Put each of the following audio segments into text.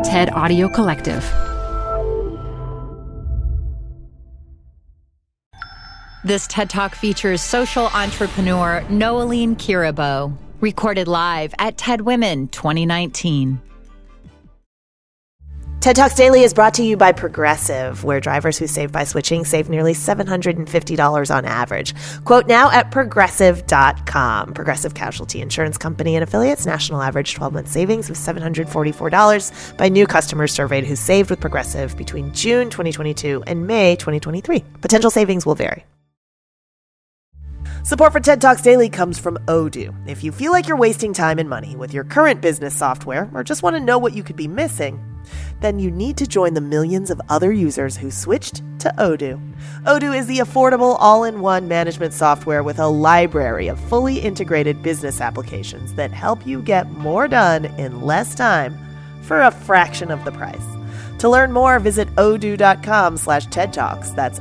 TED Audio Collective. This TED Talk features social entrepreneur Noeline Kiribow, recorded live at TED Women 2019. TED Talks Daily is brought to you by Progressive, where drivers who save by switching save nearly $750 on average. Quote now at Progressive.com. Progressive Casualty Insurance Company and Affiliates. National average 12-month savings of $744 by new customers surveyed who saved with Progressive between June 2022 and May 2023. Potential savings will vary. Support for TED Talks Daily comes from Odoo. If you feel like you're wasting time and money with your current business software or just want to know what you could be missing, then you need to join the millions of other users who switched to Odoo. Odoo is the affordable all-in-one management software with a library of fully integrated business applications that help you get more done in less time for a fraction of the price. To learn more, visit odoo.com/TED Talks. That's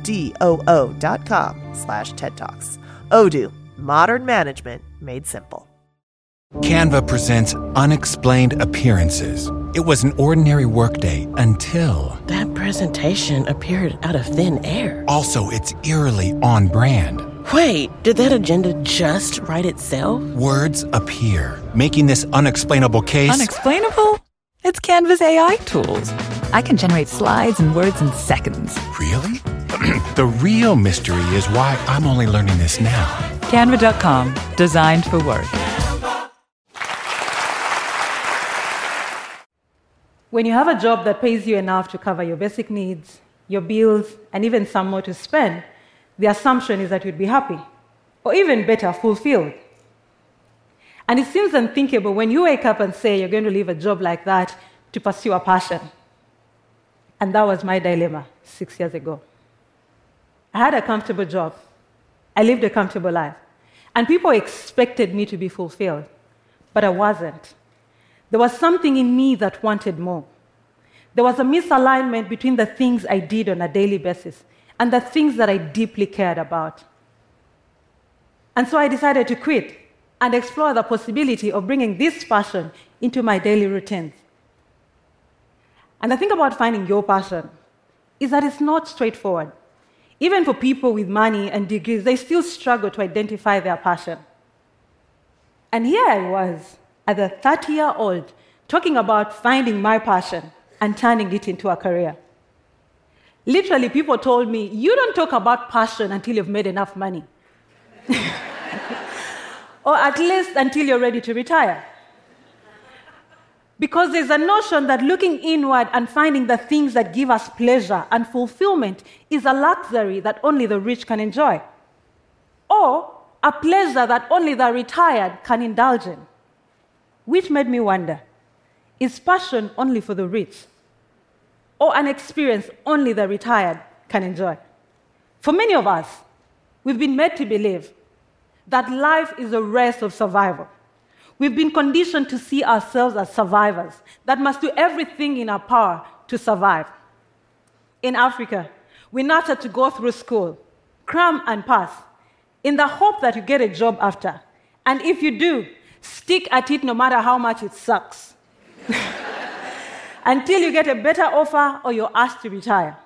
ODOO.com/TED Talks. Odoo, modern management made simple. Canva presents Unexplained Appearances. It was an ordinary workday until... that presentation appeared out of thin air. Also, it's eerily on brand. Wait, did that agenda just write itself? Words appear, making this unexplainable case... Unexplainable? It's Canva's AI tools. I can generate slides and words in seconds. Really? The real mystery is why I'm only learning this now. Canva.com, designed for work. When you have a job that pays you enough to cover your basic needs, your bills, and even some more to spend, the assumption is that you'd be happy, or even better, fulfilled. And it seems unthinkable when you wake up and say you're going to leave a job like that to pursue a passion. And that was my dilemma 6 years ago. I had a comfortable job. I lived a comfortable life. And people expected me to be fulfilled, but I wasn't. There was something in me that wanted more. There was a misalignment between the things I did on a daily basis and the things that I deeply cared about. And so I decided to quit and explore the possibility of bringing this passion into my daily routines. And the thing about finding your passion is that it's not straightforward. Even for people with money and degrees, they still struggle to identify their passion. And here I was, as a 30-year-old, talking about finding my passion and turning it into a career. Literally, people told me, you don't talk about passion until you've made enough money. Or at least until you're ready to retire. Because there's a notion that looking inward and finding the things that give us pleasure and fulfillment is a luxury that only the rich can enjoy. Or a pleasure that only the retired can indulge in. Which made me wonder, is passion only for the rich? Or an experience only the retired can enjoy? For many of us, we've been made to believe that life is a race of survival. We've been conditioned to see ourselves as survivors that must do everything in our power to survive. In Africa, we're nurtured to go through school, cram and pass, in the hope that you get a job after. And if you do, stick at it no matter how much it sucks. Until you get a better offer or you're asked to retire.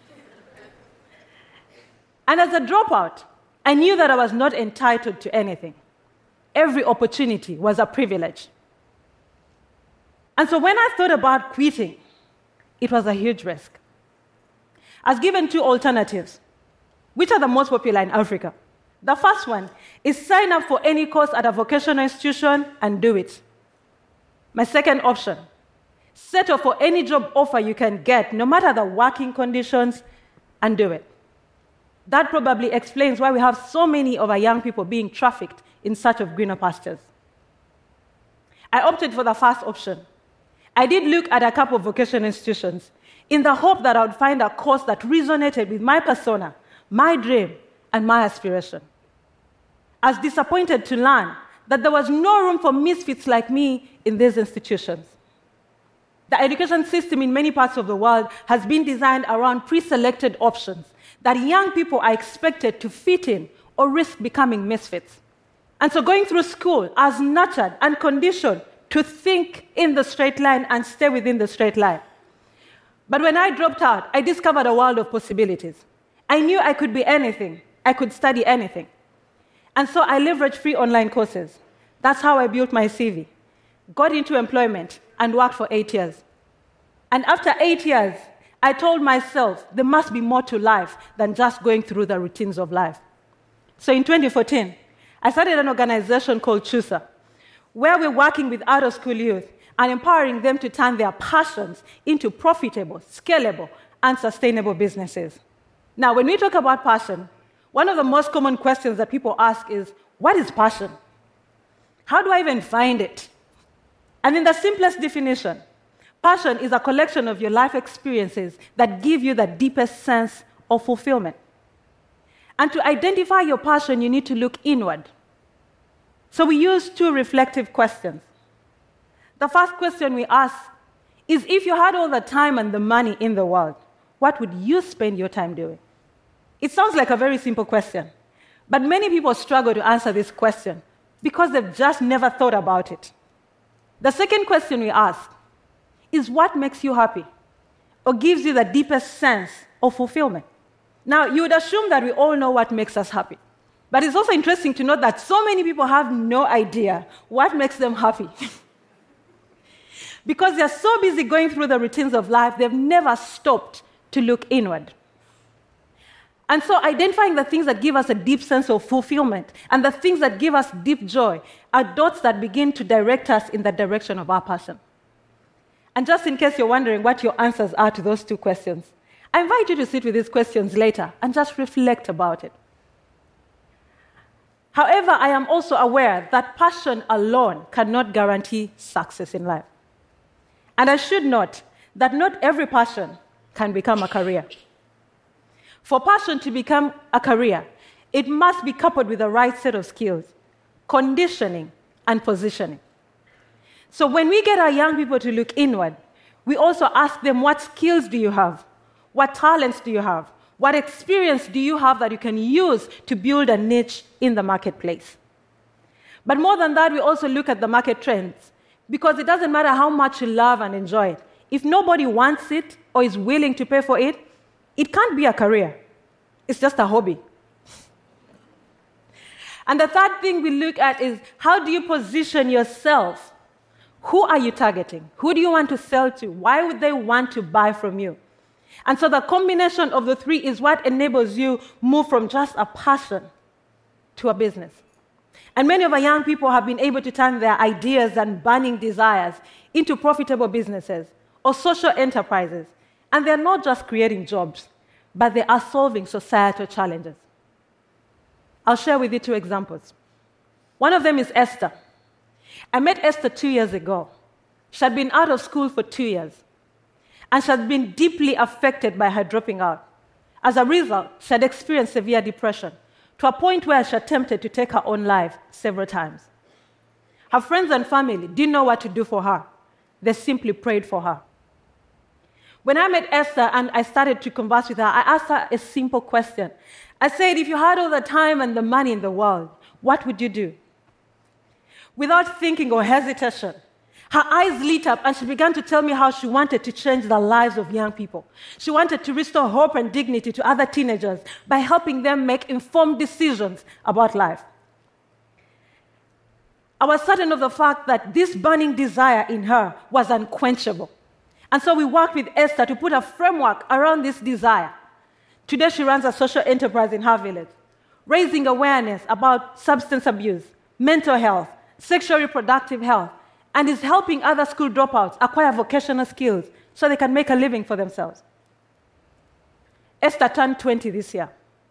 And as a dropout, I knew that I was not entitled to anything. Every opportunity was a privilege. And so when I thought about quitting, it was a huge risk. I was given two alternatives, which are the most popular in Africa. The first one is sign up for any course at a vocational institution and do it. My second option, settle for any job offer you can get, no matter the working conditions, and do it. That probably explains why we have so many of our young people being trafficked in search of greener pastures. I opted for the first option. I did look at a couple of vocational institutions in the hope that I would find a course that resonated with my persona, my dream, and my aspiration. I was disappointed to learn that there was no room for misfits like me in these institutions. The education system in many parts of the world has been designed around pre-selected options that young people are expected to fit in or risk becoming misfits. And so going through school, I was nurtured and conditioned to think in the straight line and stay within the straight line. But when I dropped out, I discovered a world of possibilities. I knew I could be anything. I could study anything. And so I leveraged free online courses. That's how I built my CV, got into employment, and worked for 8 years. And after 8 years, I told myself there must be more to life than just going through the routines of life. So in 2014, I started an organization called Chusa, where we're working with out-of-school youth and empowering them to turn their passions into profitable, scalable, and sustainable businesses. Now, when we talk about passion, one of the most common questions that people ask is, what is passion? How do I even find it? And in the simplest definition, passion is a collection of your life experiences that give you the deepest sense of fulfillment. And to identify your passion, you need to look inward. So we use 2 reflective questions. The first question we ask is, if you had all the time and the money in the world, what would you spend your time doing? It sounds like a very simple question, but many people struggle to answer this question because they've just never thought about it. The second question we ask is, what makes you happy or gives you the deepest sense of fulfillment? Now, you would assume that we all know what makes us happy. But it's also interesting to note that so many people have no idea what makes them happy. Because they're so busy going through the routines of life, they've never stopped to look inward. And so identifying the things that give us a deep sense of fulfillment and the things that give us deep joy are dots that begin to direct us in the direction of our passion. And just in case you're wondering what your answers are to those 2 questions, I invite you to sit with these questions later and just reflect about it. However, I am also aware that passion alone cannot guarantee success in life. And I should note that not every passion can become a career. For passion to become a career, it must be coupled with the right set of skills, conditioning, and positioning. So when we get our young people to look inward, we also ask them, what skills do you have? What talents do you have? What experience do you have that you can use to build a niche in the marketplace? But more than that, we also look at the market trends, because it doesn't matter how much you love and enjoy it. If nobody wants it or is willing to pay for it, it can't be a career. It's just a hobby. And the third thing we look at is, how do you position yourself? Who are you targeting? Who do you want to sell to? Why would they want to buy from you? And so the combination of the 3 is what enables you move from just a passion to a business. And many of our young people have been able to turn their ideas and burning desires into profitable businesses or social enterprises. And they're not just creating jobs, but they are solving societal challenges. I'll share with you 2 examples. One of them is Esther. I met Esther 2 years ago. She had been out of school for 2 years, and she had been deeply affected by her dropping out. As a result, she had experienced severe depression, to a point where she attempted to take her own life several times. Her friends and family didn't know what to do for her. They simply prayed for her. When I met Esther and I started to converse with her, I asked her a simple question. I said, if you had all the time and the money in the world, what would you do? Without thinking or hesitation, her eyes lit up and she began to tell me how she wanted to change the lives of young people. She wanted to restore hope and dignity to other teenagers by helping them make informed decisions about life. I was certain of the fact that this burning desire in her was unquenchable. And so we worked with Esther to put a framework around this desire. Today she runs a social enterprise in her village, raising awareness about substance abuse, mental health, sexual reproductive health, and is helping other school dropouts acquire vocational skills so they can make a living for themselves. Esther turned 20 this year.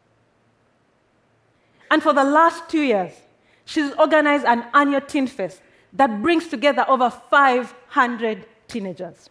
And for the last 2 years, she's organized an annual Teen Fest that brings together over 500 teenagers.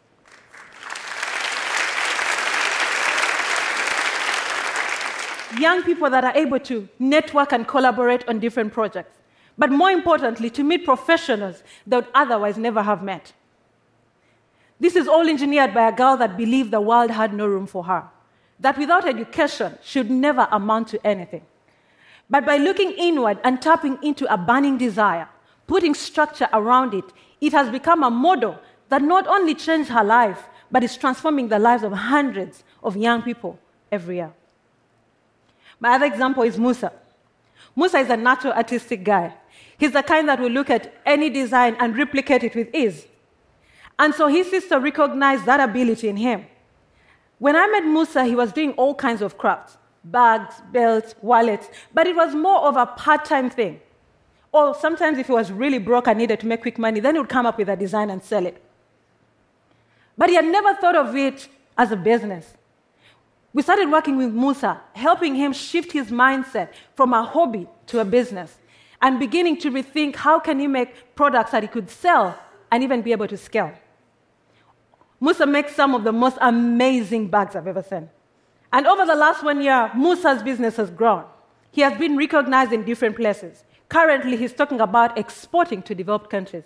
Young people that are able to network and collaborate on different projects, but more importantly, to meet professionals they would otherwise never have met. This is all engineered by a girl that believed the world had no room for her, that without education, she would never amount to anything. But by looking inward and tapping into a burning desire, putting structure around it, It has become a model that not only changed her life, but is transforming the lives of hundreds of young people every year. My other example is Musa. Musa is a natural artistic guy. He's the kind that will look at any design and replicate it with ease. And so his sister recognized that ability in him. When I met Musa, he was doing all kinds of crafts, bags, belts, wallets, but it was more of a part-time thing. Or sometimes if he was really broke and needed to make quick money, then he would come up with a design and sell it. But he had never thought of it as a business. We started working with Musa, helping him shift his mindset from a hobby to a business, and beginning to rethink how can he make products that he could sell and even be able to scale. Musa makes some of the most amazing bags I've ever seen. And over the last 1 year, Musa's business has grown. He has been recognized in different places. Currently, he's talking about exporting to developed countries.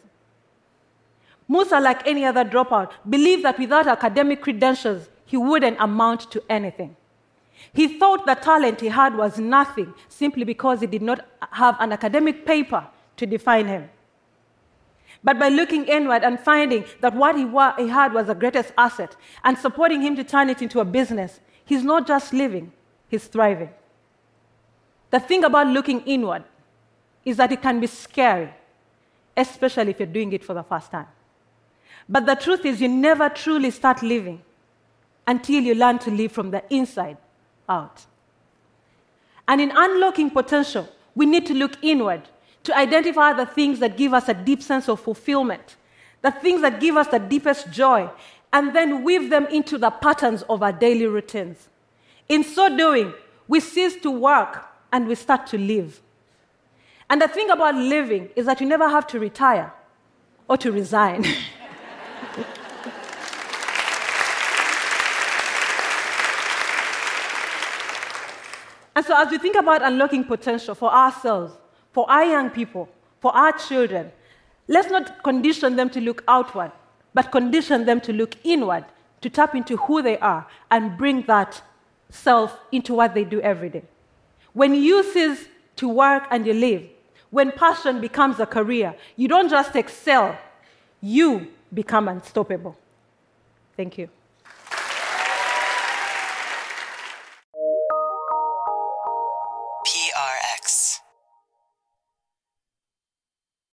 Musa, like any other dropout, believed that without academic credentials, he wouldn't amount to anything. He thought the talent he had was nothing simply because he did not have an academic paper to define him. But by looking inward and finding that what he had was the greatest asset and supporting him to turn it into a business, he's not just living, he's thriving. The thing about looking inward is that it can be scary, especially if you're doing it for the first time. But the truth is you never truly start living until you learn to live from the inside out. And in unlocking potential, we need to look inward to identify the things that give us a deep sense of fulfillment, the things that give us the deepest joy, and then weave them into the patterns of our daily routines. In so doing, we cease to work and we start to live. And the thing about living is that you never have to retire or to resign. And so as we think about unlocking potential for ourselves, for our young people, for our children, let's not condition them to look outward, but condition them to look inward, to tap into who they are and bring that self into what they do every day. When you cease to work and you live, when passion becomes a career, you don't just excel, you become unstoppable. Thank you.